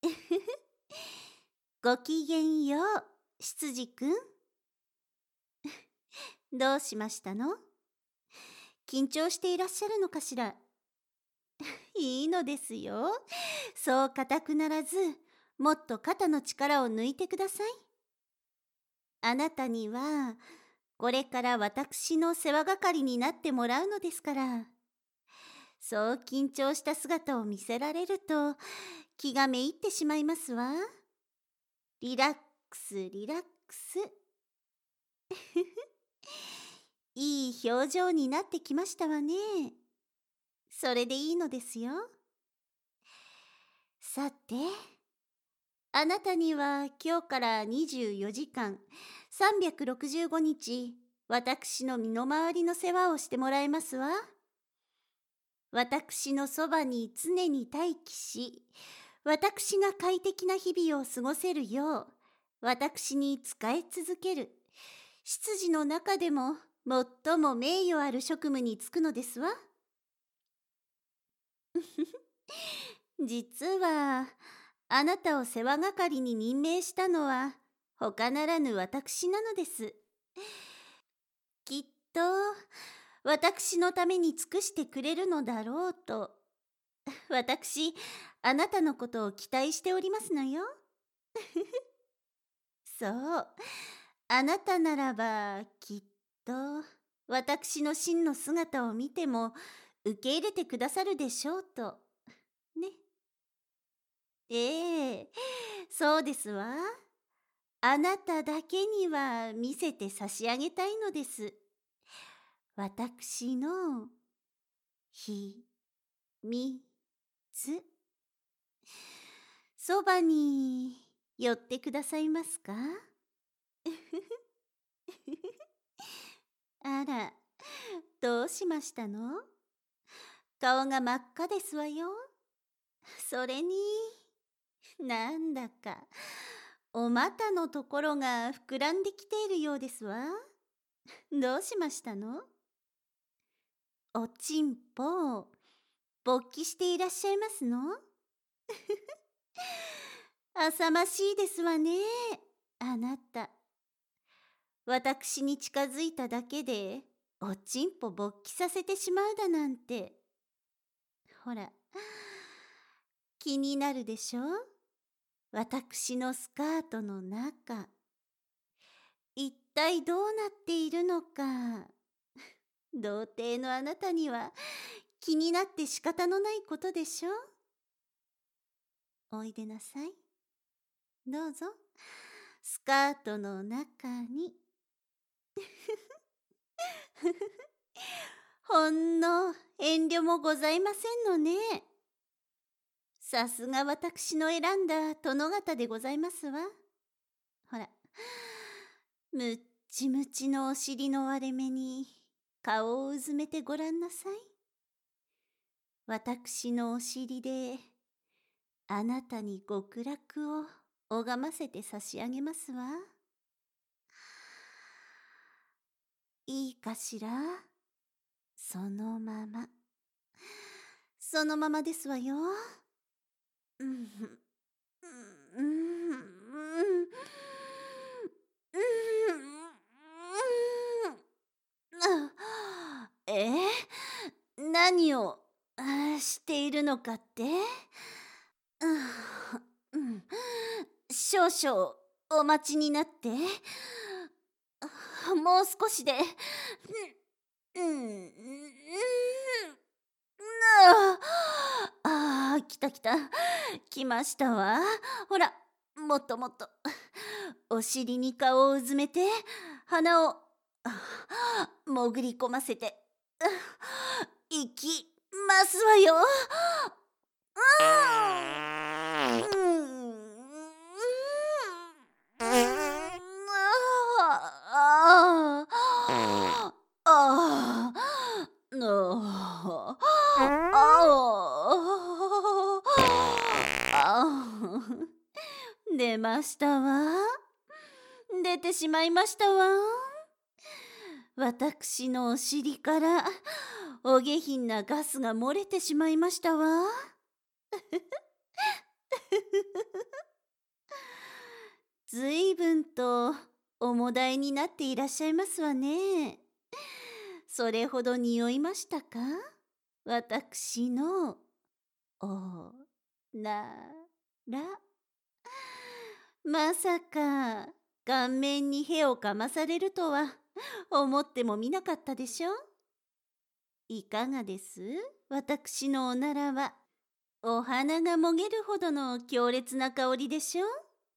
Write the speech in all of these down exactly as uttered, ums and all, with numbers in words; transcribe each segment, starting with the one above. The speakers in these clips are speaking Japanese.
ごきげんよう、執事くん。どうしましたの？緊張していらっしゃるのかしら？いいのですよ。そう固くならず、もっと肩の力を抜いてください。あなたには、これから私の世話係になってもらうのですから。そう緊張した姿を見せられると、気がめいってしまいますわ。リラックス、リラックス。いい表情になってきましたわね。それでいいのですよ。さて、あなたには今日からにじゅうよじかん、さんびゃくろくじゅうごにち、私の身の回りの世話をしてもらいますわ。私のそばに常に待機し、私が快適な日々を過ごせるよう、私に仕え続ける。執事の中でも最も名誉ある職務に就くのですわ。実は、あなたを世話係に任命したのは、他ならぬ私なのです。きっと、私のために尽くしてくれるのだろうと、私、あなたのことを期待しておりますのよ。そう、あなたならば、きっと、私の真の姿を見ても、受け入れてくださるでしょうと。ね。ええ、そうですわ。あなただけには見せて差し上げたいのです。私のひみつ。そばに寄ってくださいますか？あら、どうしましたの？顔が真っ赤ですわよ。それに、なんだか、お股のところが膨らんできているようですわ。どうしましたの？おちんぽ、勃起していらっしゃいますの？浅ましいですわね、あなた。私に近づいただけで、おちんぽ勃起させてしまうだなんて。ほら、気になるでしょ？私のスカートの中。一体どうなっているのか。童貞のあなたには気になって仕方のないことでしょ？おいでなさい。どうぞ、スカートの中に。ほんの遠慮もございませんのね。さすが私の選んだ殿方でございますわ。ほら、むっちむちのお尻の割れ目に顔をうずめてごらんなさい。私のお尻であなたに極楽を拝ませて差し上げますわ。いいかしら？そのまま。そのままですわよ。うん、うん、うん、うん、え？何をしているのかって？うん、少々お待ちになって。もう少しで。うん、うん、ああ、来た来た。来ましたわ。ほら、もっともっと。お尻に顔をうずめて、鼻を潜り込ませて、いきますわよ。出ましたわ。出てしまいましたわ。私のお尻からお下品なガスが漏れてしまいましたわ。 ずいぶんと重だいになっていらっしゃいますわね。それほど匂いましたか？私のおなら。まさか顔面に屁をかまされるとは思ってもみなかったでしょ？いかがです？私のおならは。お花がもげるほどの強烈な香りでしょ？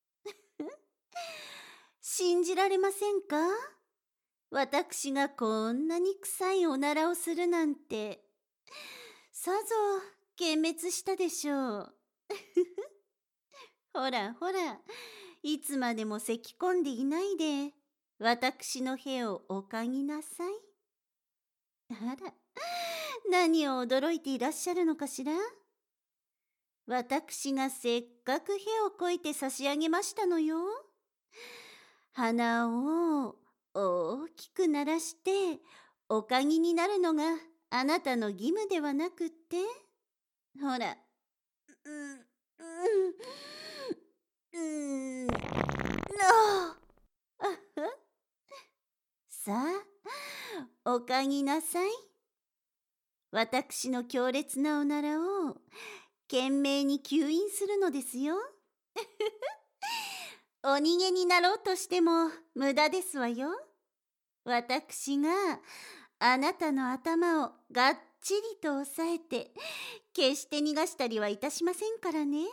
信じられませんか？私がこんなに臭いおならをするなんて、さぞ幻滅したでしょう。ほらほら、いつまでも咳き込んでいないで、私の屁をお嗅ぎなさい。あら、何を驚いていらっしゃるのかしら？私がせっかく屁をこいて差し上げましたのよ。鼻を大きく鳴らしてお嗅ぎになるのがあなたの義務ではなくって、ほら、うん、うん、うん、のさあ、お嗅ぎなさい。私の強烈なおならを懸命に吸引するのですよ。お逃げになろうとしても無駄ですわよ。私があなたの頭をがっちりと押さえて、決して逃がしたりはいたしませんからね。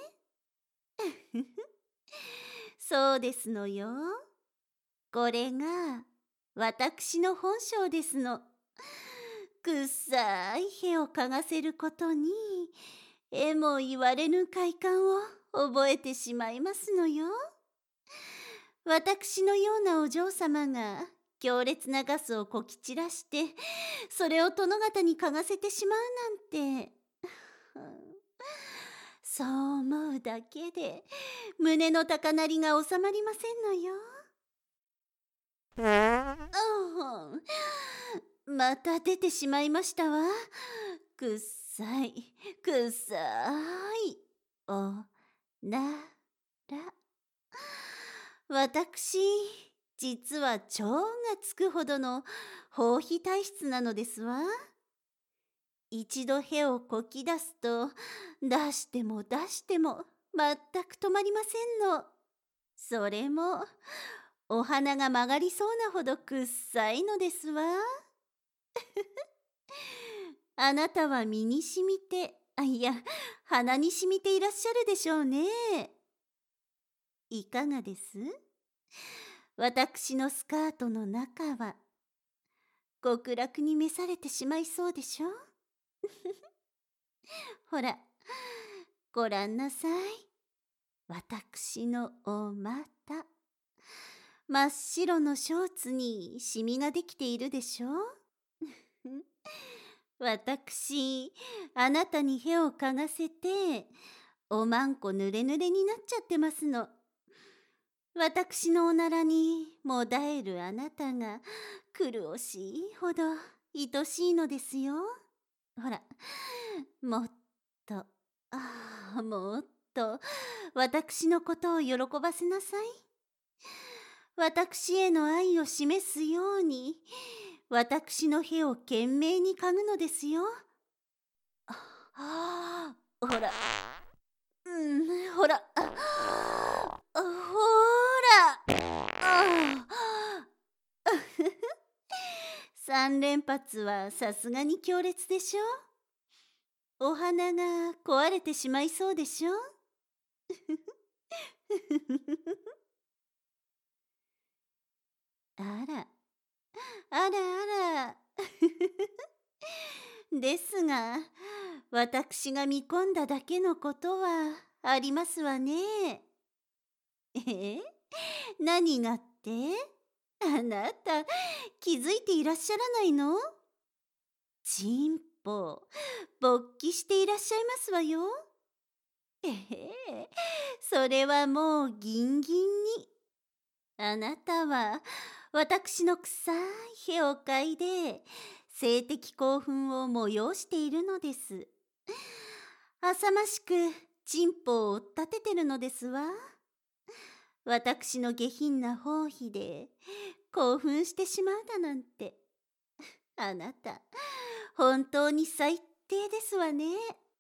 そうですのよ。これが私の本性ですの。くっさい屁をかがせることに、えも言われぬ快感を覚えてしまいますのよ。私のようなお嬢様が強烈なガスをこき散らして、それを殿方に嗅がせてしまうなんて。そう思うだけで胸の高鳴りが収まりませんのよ。うん、また出てしまいましたわ。くっさい、くっさいおなら。私、実は腸がつくほどの包皮体質なのですわ。一度屁をこき出すと、出しても出しても全く止まりませんの。それも、お花が曲がりそうなほどくっさいのですわ。あなたは身にしみて、あ、いや、鼻にしみていらっしゃるでしょうね。いかがです？私のスカートの中は、極楽に召されてしまいそうでしょ？ほら、ごらんなさい。私のお股。真っ白のショーツにシミができているでしょ？私、あなたに屁をかがせて、おまんこぬれぬれになっちゃってますの。私のおならにもだえるあなたが苦しいほど愛しいのですよ。ほら、もっと、ああ、もっと私のことを喜ばせなさい。私への愛を示すように、私の屁を懸命に嗅ぐのですよ。ああ、ほら、うん、ほら、あほら、あ三連発はさすがに強烈でしょ？お花が壊れてしまいそうでしょ？あら、あらあら。ですが、私が見込んだだけのことはありますわね。え？何がって？あなた、気づいていらっしゃらないの？ちんぽ、勃起していらっしゃいますわよ。ええ、それはもうギンギンに。あなたは私の臭い屁を嗅いで性的興奮を催しているのです。浅ましくチンポを追っ立ててるのですわ。 私の下品な放棄で興奮してしまうだなんて。あなた、本当に最低ですわね。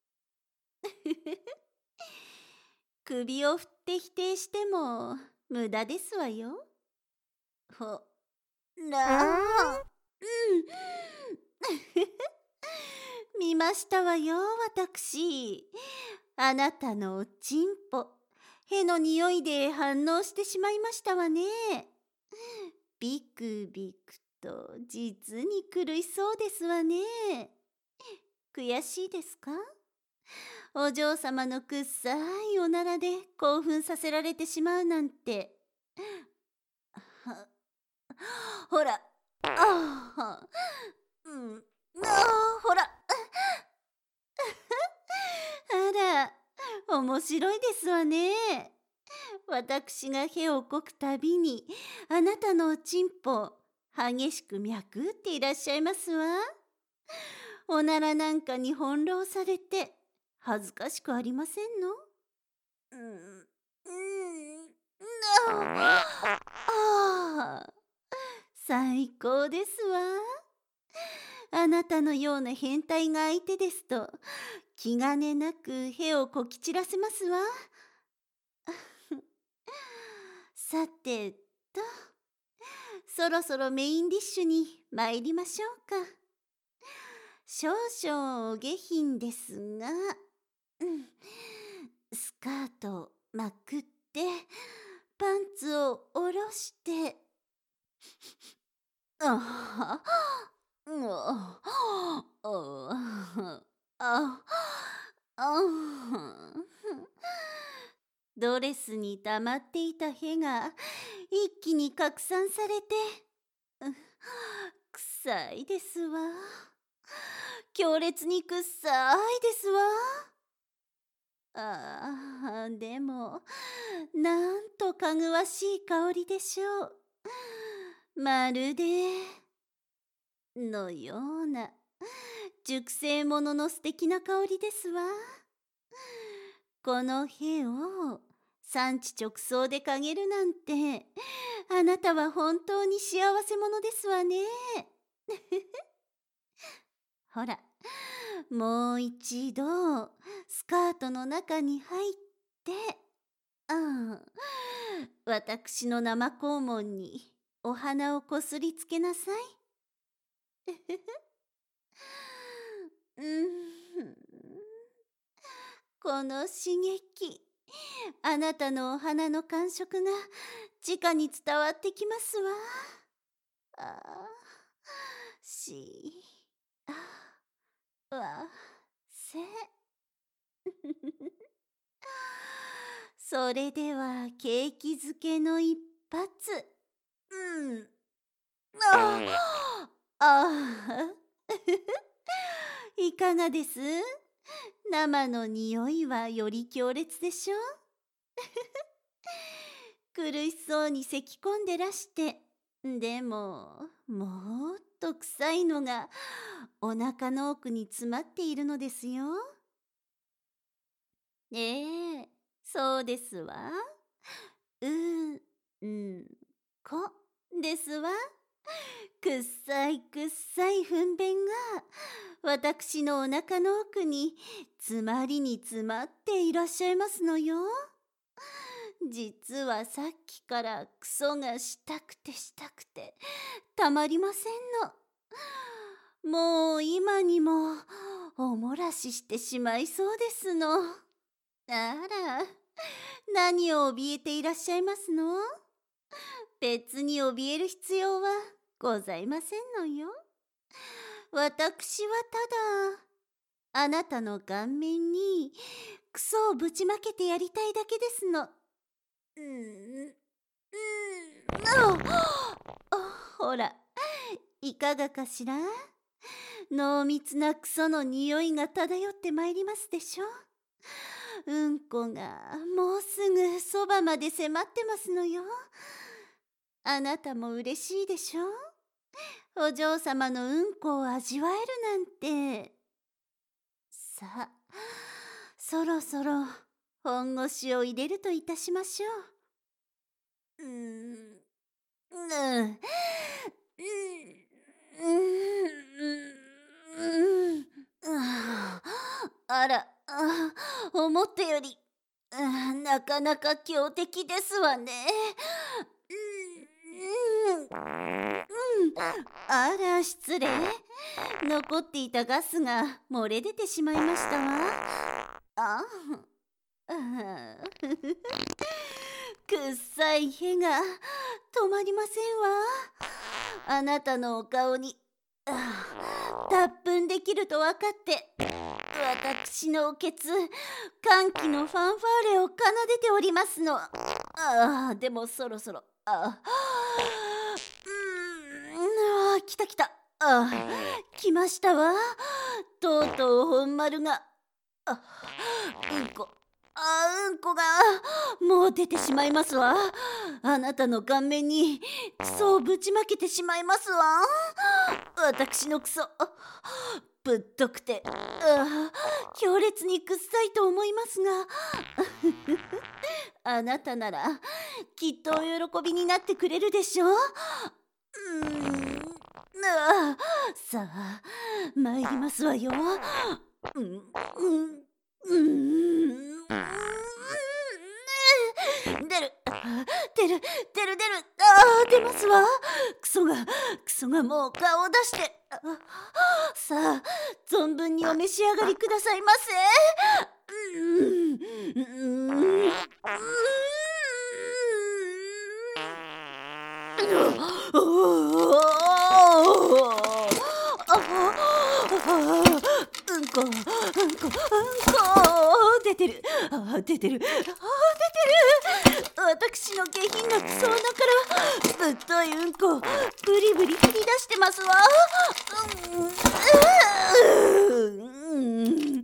首を振って否定しても無駄ですわよ。ほらあ、うん。見ましたわよ、私。あなたのおちんぽ、への匂いで反応してしまいましたわね。ビクビクと実に苦しそうですわね。悔しいですか？お嬢様のくっさいおならで興奮させられてしまうなんて。はほら、ああ、うん、ああ、ほら。あら、面白いですわね。私が屁をこくたびに、あなたのおちんぽ、激しく脈打っていらっしゃいますわ。おならなんかに翻弄されて、恥ずかしくありませんの？うん、うん、ああ、最高ですわ。あなたのような変態が相手ですと、気兼ねなく屁をこき散らせますわ。さてと、そろそろメインディッシュに参りましょうか。少々お下品ですが、うん、スカートをまくって、パンツを下ろして、ああ、うん、ああ、ああ、ドレスに溜まっていた屁が一気に拡散されて、う臭いですわ。強烈に臭いですわ。ああ、でも、なんとかぐわしい香りでしょう。まるで、のような、熟成物の素敵な香りですわ。この屁を産地直送で嗅げるなんて、あなたは本当に幸せ者ですわね。ほら、もう一度、スカートの中に入って、ああ、私の生肛門にお花をこすりつけなさい。うん、この刺激、あなたのお花の感触が直に伝わってきますわ。ああ、し、あ、わ、せ。それでは景気づけの一発。うん。ああ、あいかがです？生の匂いはより強烈でしょ？苦しそうに咳き込んでらして、でも、もっと臭いのがお腹の奥に詰まっているのですよ。ええ、そうですわ。う、うん、こ、ですわ。くっさいくっさい糞便が私のお腹の奥に詰まりに詰まっていらっしゃいますのよ。実はさっきからクソがしたくてしたくてたまりませんの。もう今にもおもらししてしまいそうですの。あら、何を怯えていらっしゃいますの？別に怯える必要はございませんのよ。私はただ、あなたの顔面にクソをぶちまけてやりたいだけですの。うん、うん、ああ、ほら、いかがかしら？濃密なクソの匂いが漂ってまいりますでしょ？うんこがもうすぐそばまで迫ってますのよ。あなたも嬉しいでしょ？お嬢様のうんこを味わえるなんて。さあ、そろそろ本腰を入れるといたしましょう。 うーん、うん、うん、うん、ああら、あ思ったより、うん、なかなか強敵ですわね。うん、うん、あら、失礼。残っていたガスが漏れ出てしまいましたわ。ああ、くっさいへが止まりませんわ。あなたのお顔にあ脱粉できると分かって、私のおけつ歓喜のファンファーレを奏でておりますの。ああ、でもそろそろ、あうーん、あ来た来た、あ来ましたわ。とうとう本丸が、あうんこ、あうんこがもう出てしまいますわ。あなたの顔面にクソをぶちまけてしまいますわ。私のクソぶっとくてあ強烈にくっさいと思いますがあなたならきっとお喜びになってくれるでしょう。うーんあさあ参りますわよ。うんうんうん出る出る出る出る、あー出ますわ。クソがクソがもう顔を出して、あさあ存分にお召し上がりくださいませ。うんうんうんうんこ、うんこ、うんこ、出てる、あ出てる、あ出てる。私の下品なクソ穴からぶっというんこブリブリ切り出してますわ。うんうん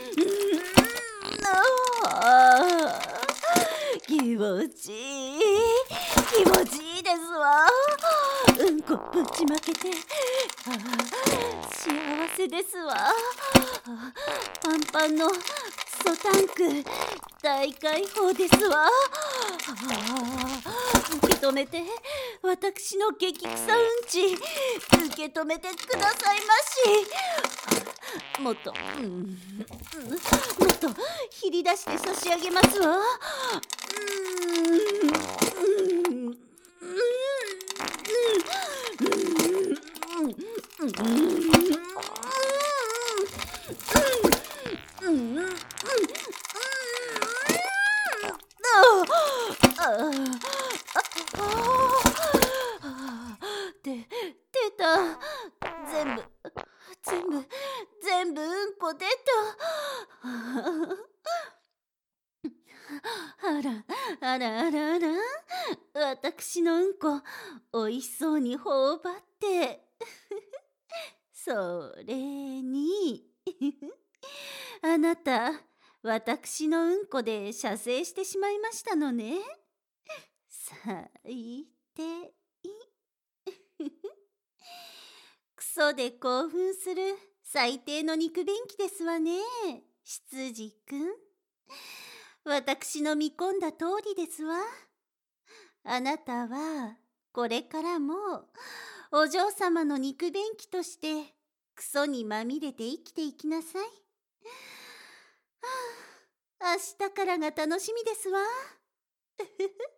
あ気持ちいい気持ちいいですわ。うんこぶちまけてあ幸せですわ。パンパンのクソタンク大解放ですわ。受け止めて私の激臭うんち受け止めてくださいまし。もっと、うん、うん、もっとひり出して差し上げますわ。うん、うん、うん、うん、うん、うん、うん、ああで出た。全部全部全部うんこ出た。あらあらあらあら私のうんこおいしそうに頬張ってそれにあなた私のうんこで射精してしまいましたのね。最低。クソで興奮する最低の肉便器ですわね。羊くん私の見込んだ通りですわ。あなたはこれからもお嬢様の肉便器としてクソにまみれて生きていきなさい。はあ、明日からが楽しみですわ。